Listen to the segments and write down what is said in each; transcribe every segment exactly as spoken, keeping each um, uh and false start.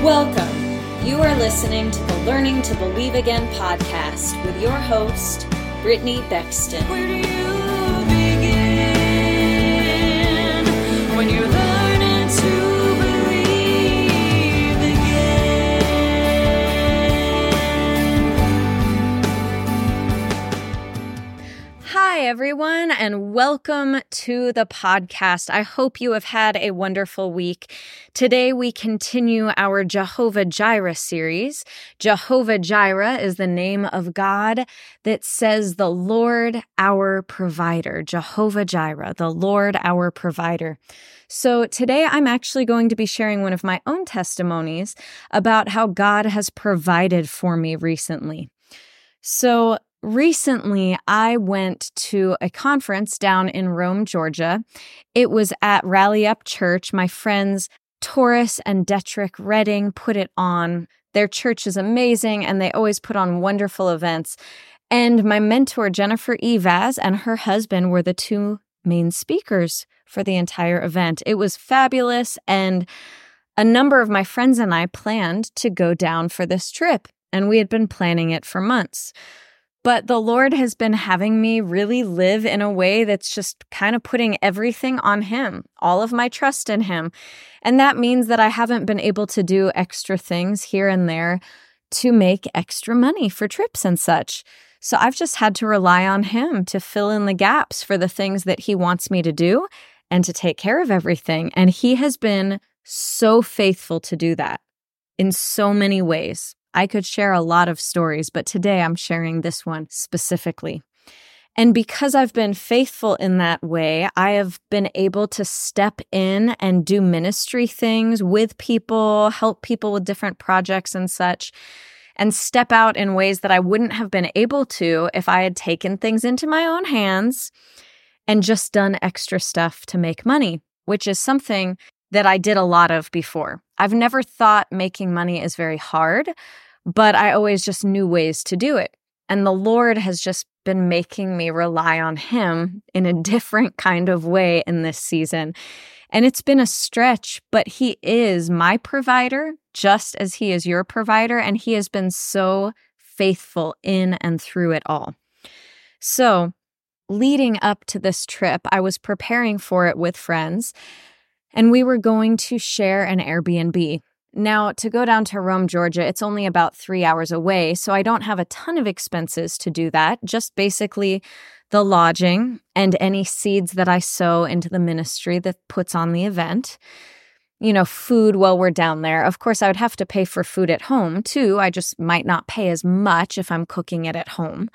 Welcome. You are listening to the Learning to Believe Again podcast with your host, Brittany Bexton. Where do you begin when you're learning to believe again? Hi, everyone, and welcome to the podcast. I hope you have had a wonderful week. Today, we continue our Jehovah Jireh series. Jehovah Jireh is the name of God that says the Lord our provider. Jehovah Jireh, the Lord our provider. So today, I'm actually going to be sharing one of my own testimonies about how God has provided for me recently. So recently, I went to a conference down in Rome, Georgia. It was at Rally Up Church. My friends Taurus and Detrick Redding put it on. Their church is amazing, and they always put on wonderful events. And my mentor, Jennifer Evaz, and her husband were the two main speakers for the entire event. It was fabulous, and a number of my friends and I planned to go down for this trip, and we had been planning it for months. But the Lord has been having me really live in a way that's just kind of putting everything on Him, all of my trust in Him. And that means that I haven't been able to do extra things here and there to make extra money for trips and such. So I've just had to rely on Him to fill in the gaps for the things that He wants me to do and to take care of everything. And He has been so faithful to do that in so many ways. I could share a lot of stories, but today I'm sharing this one specifically. And because I've been faithful in that way, I have been able to step in and do ministry things with people, help people with different projects and such, and step out in ways that I wouldn't have been able to if I had taken things into my own hands and just done extra stuff to make money, which is something that I did a lot of before. I've never thought making money is very hard, but I always just knew ways to do it. And the Lord has just been making me rely on Him in a different kind of way in this season. And it's been a stretch, but He is my provider, just as He is your provider, and He has been so faithful in and through it all. So, leading up to this trip, I was preparing for it with friends, and we were going to share an Airbnb. Now, to go down to Rome, Georgia, it's only about three hours away, so I don't have a ton of expenses to do that, just basically the lodging and any seeds that I sow into the ministry that puts on the event. You know, food while we're down there. Of course, I would have to pay for food at home, too. I just might not pay as much if I'm cooking it at home.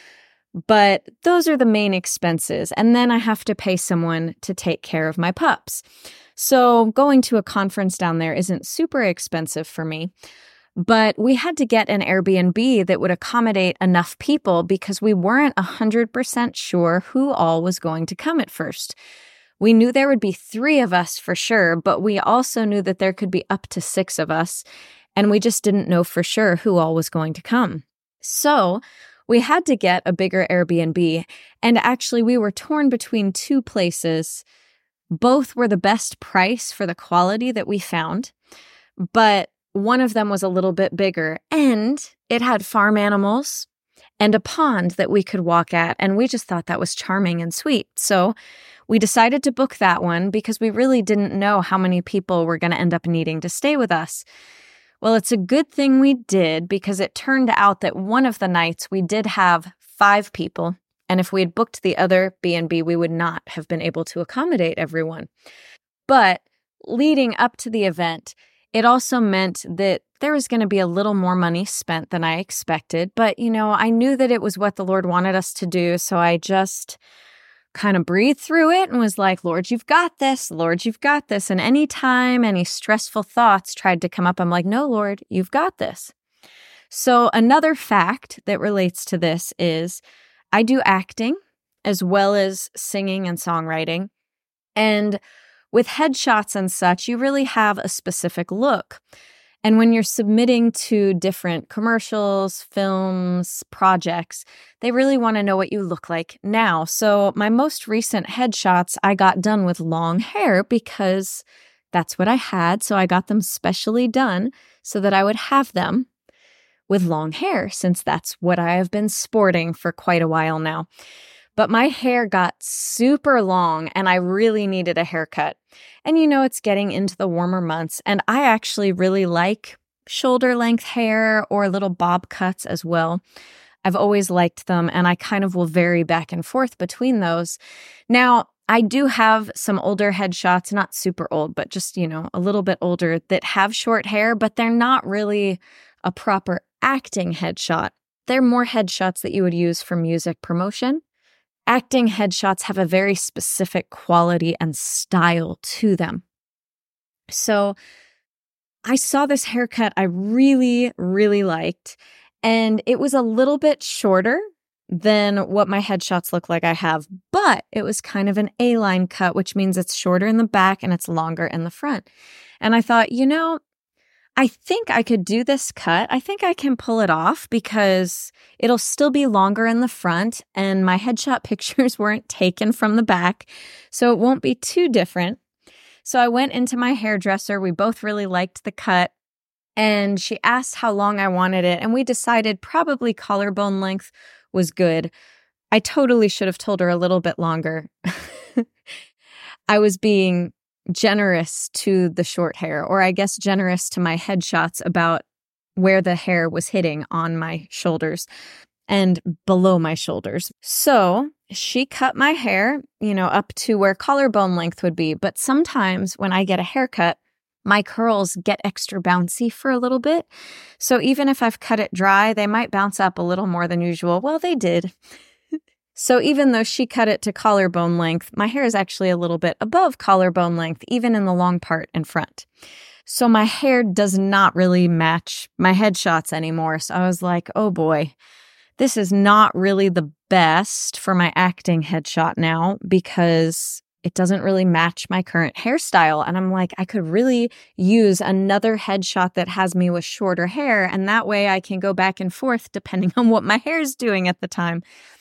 But those are the main expenses, and then I have to pay someone to take care of my pups. So going to a conference down there isn't super expensive for me, but we had to get an Airbnb that would accommodate enough people because we weren't one hundred percent sure who all was going to come at first. We knew there would be three of us for sure, but we also knew that there could be up to six of us, and we just didn't know for sure who all was going to come. So we had to get a bigger Airbnb, and actually we were torn between two places. Both were the best price for the quality that we found, but one of them was a little bit bigger, and it had farm animals and a pond that we could walk at, and we just thought that was charming and sweet. So we decided to book that one because we really didn't know how many people were going to end up needing to stay with us. Well, it's a good thing we did because it turned out that one of the nights we did have five people. And if we had booked the other B and B, we would not have been able to accommodate everyone. But leading up to the event, it also meant that there was going to be a little more money spent than I expected. But, you know, I knew that it was what the Lord wanted us to do. So I just kind of breathed through it and was like, Lord, you've got this. Lord, you've got this. And anytime any stressful thoughts tried to come up, I'm like, no, Lord, you've got this. So another fact that relates to this is I do acting as well as singing and songwriting. And with headshots and such, you really have a specific look. And when you're submitting to different commercials, films, projects, they really want to know what you look like now. So my most recent headshots, I got done with long hair because that's what I had. So I got them specially done so that I would have them with long hair, since that's what I have been sporting for quite a while now. But my hair got super long and I really needed a haircut. And you know, it's getting into the warmer months, and I actually really like shoulder length hair or little bob cuts as well. I've always liked them, and I kind of will vary back and forth between those. Now, I do have some older headshots, not super old, but just, you know, a little bit older, that have short hair, but they're not really a proper acting headshot. They're more headshots that you would use for music promotion. Acting headshots have a very specific quality and style to them. So I saw this haircut I really, really liked, and it was a little bit shorter than what my headshots look like I have, but it was kind of an A-line cut, which means it's shorter in the back and it's longer in the front. And I thought, you know, I think I could do this cut. I think I can pull it off because it'll still be longer in the front and my headshot pictures weren't taken from the back, so it won't be too different. So I went into my hairdresser. We both really liked the cut, and she asked how long I wanted it, and we decided probably collarbone length was good. I totally should have told her a little bit longer. I was being generous to the short hair, or I guess generous to my headshots about where the hair was hitting on my shoulders and below my shoulders. So she cut my hair, you know, up to where collarbone length would be. But sometimes when I get a haircut, my curls get extra bouncy for a little bit. So even if I've cut it dry, they might bounce up a little more than usual. Well, they did. So even though she cut it to collarbone length, my hair is actually a little bit above collarbone length, even in the long part in front. So my hair does not really match my headshots anymore. So I was like, oh boy, this is not really the best for my acting headshot now, because it doesn't really match my current hairstyle. And I'm like, I could really use another headshot that has me with shorter hair. And that way I can go back and forth depending on what my hair is doing at the time.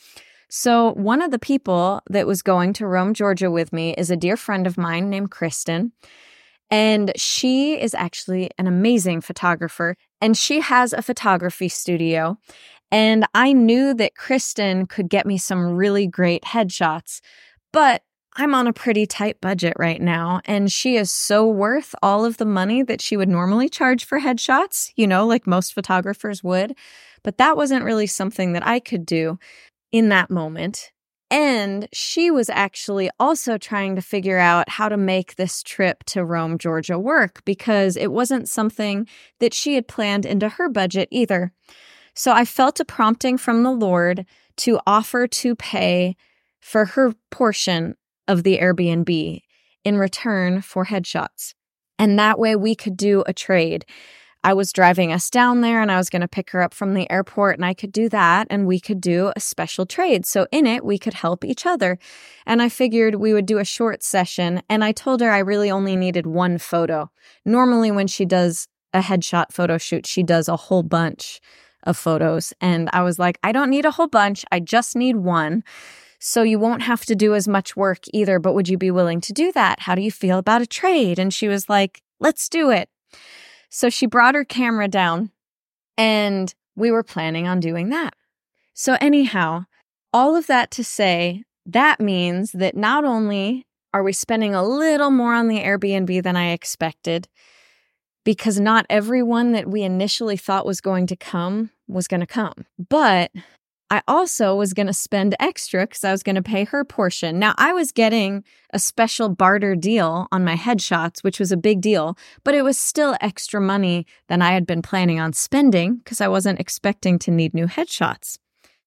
So one of the people that was going to Rome, Georgia with me is a dear friend of mine named Kristen. And she is actually an amazing photographer. And she has a photography studio. And I knew that Kristen could get me some really great headshots. But I'm on a pretty tight budget right now, and she is so worth all of the money that she would normally charge for headshots, you know, like most photographers would. But that wasn't really something that I could do in that moment. And she was actually also trying to figure out how to make this trip to Rome, Georgia work, because it wasn't something that she had planned into her budget either. So I felt a prompting from the Lord to offer to pay for her portion of the Airbnb in return for headshots. And that way we could do a trade. I was driving us down there and I was going to pick her up from the airport, and I could do that and we could do a special trade. So in it, we could help each other. And I figured we would do a short session, and I told her I really only needed one photo. Normally when she does a headshot photo shoot, she does a whole bunch of photos. And I was like, I don't need a whole bunch. I just need one. So you won't have to do as much work either, but would you be willing to do that? How do you feel about a trade? And she was like, let's do it. So she brought her camera down, and we were planning on doing that. So anyhow, all of that to say, that means that not only are we spending a little more on the Airbnb than I expected, because not everyone that we initially thought was going to come was going to come, but I also was going to spend extra because I was going to pay her portion. Now, I was getting a special barter deal on my headshots, which was a big deal, but it was still extra money than I had been planning on spending because I wasn't expecting to need new headshots.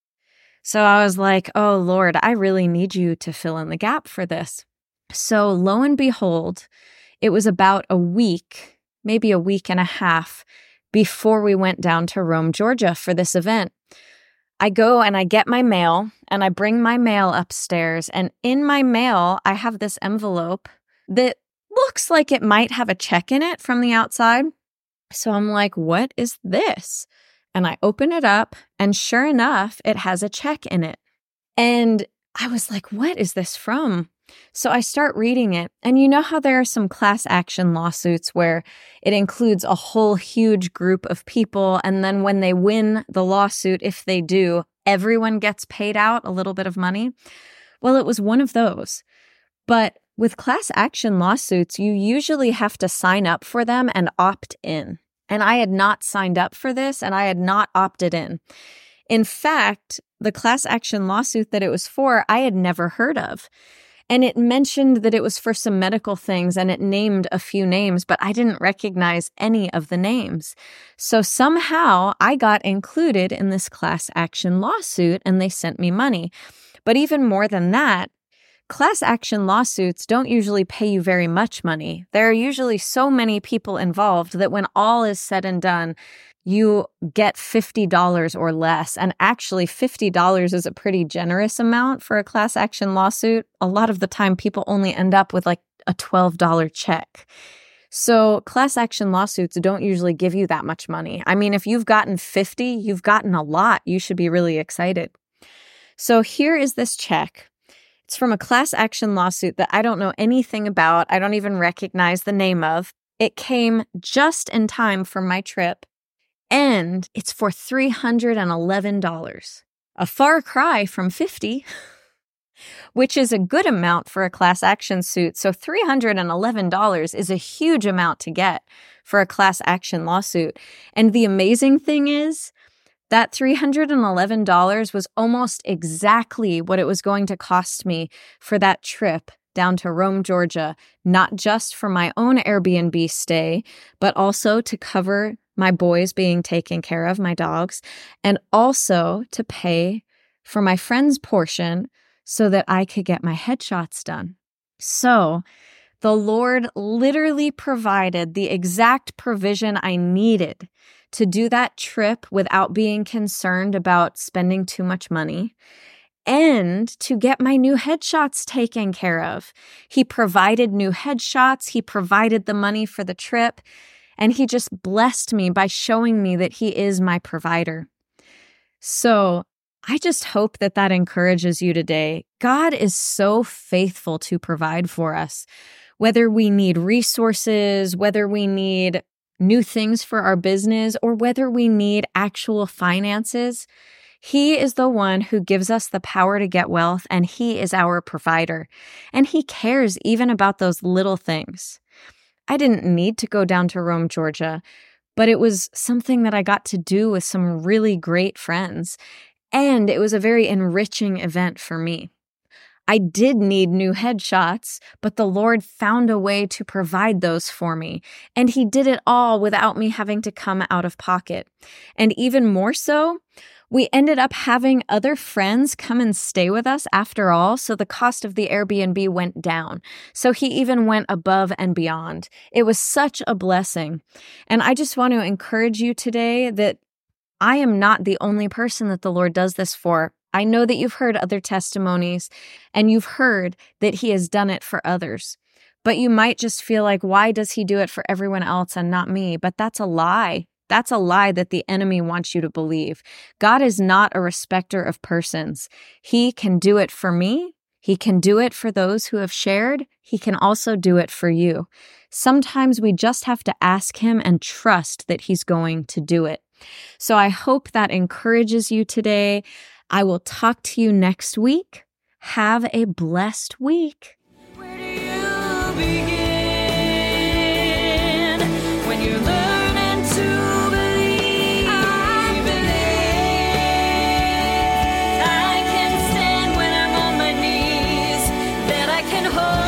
So I was like, oh, Lord, I really need you to fill in the gap for this. So lo and behold, it was about a week, maybe a week and a half before we went down to Rome, Georgia for this event. I go and I get my mail and I bring my mail upstairs, and in my mail, I have this envelope that looks like it might have a check in it from the outside. So I'm like, what is this? And I open it up, and sure enough, it has a check in it. And I was like, what is this from? So I start reading it. And you know how there are some class action lawsuits where it includes a whole huge group of people. And then when they win the lawsuit, if they do, everyone gets paid out a little bit of money. Well, it was one of those. But with class action lawsuits, you usually have to sign up for them and opt in. And I had not signed up for this, and I had not opted in. In fact, the class action lawsuit that it was for, I had never heard of. And it mentioned that it was for some medical things, and it named a few names, but I didn't recognize any of the names. So somehow I got included in this class action lawsuit, and they sent me money. But even more than that, class action lawsuits don't usually pay you very much money. There are usually so many people involved that when all is said and done, you get fifty dollars or less. And actually, fifty dollars is a pretty generous amount for a class action lawsuit. A lot of the time, people only end up with like a twelve dollars check. So class action lawsuits don't usually give you that much money. I mean, if you've gotten fifty, you've gotten a lot. You should be really excited. So here is this check. It's from a class action lawsuit that I don't know anything about. I don't even recognize the name of. It came just in time for my trip, and it's for three hundred eleven dollars. A far cry from fifty dollars, which is a good amount for a class action suit. So three hundred eleven dollars is a huge amount to get for a class action lawsuit. And the amazing thing is, that three hundred eleven dollars was almost exactly what it was going to cost me for that trip down to Rome, Georgia, not just for my own Airbnb stay, but also to cover my boys being taken care of, my dogs, and also to pay for my friend's portion so that I could get my headshots done. So the Lord literally provided the exact provision I needed to do that trip without being concerned about spending too much money, and to get my new headshots taken care of. He provided new headshots. He provided the money for the trip, and he just blessed me by showing me that he is my provider. So I just hope that that encourages you today. God is so faithful to provide for us, whether we need resources, whether we need new things for our business, or whether we need actual finances. He is the one who gives us the power to get wealth, and he is our provider. And he cares even about those little things. I didn't need to go down to Rome, Georgia, but it was something that I got to do with some really great friends. And it was a very enriching event for me. I did need new headshots, but the Lord found a way to provide those for me. And he did it all without me having to come out of pocket. And even more so, we ended up having other friends come and stay with us after all, so the cost of the Airbnb went down. So he even went above and beyond. It was such a blessing. And I just want to encourage you today that I am not the only person that the Lord does this for. I know that you've heard other testimonies, and you've heard that he has done it for others. But you might just feel like, why does he do it for everyone else and not me? But that's a lie. That's a lie that the enemy wants you to believe. God is not a respecter of persons. He can do it for me. He can do it for those who have shared. He can also do it for you. Sometimes we just have to ask him and trust that he's going to do it. So I hope that encourages you today. I will talk to you next week. Have a blessed week. Where do you begin when you're learning to believe? I believe I can stand when I'm on my knees, that I can hold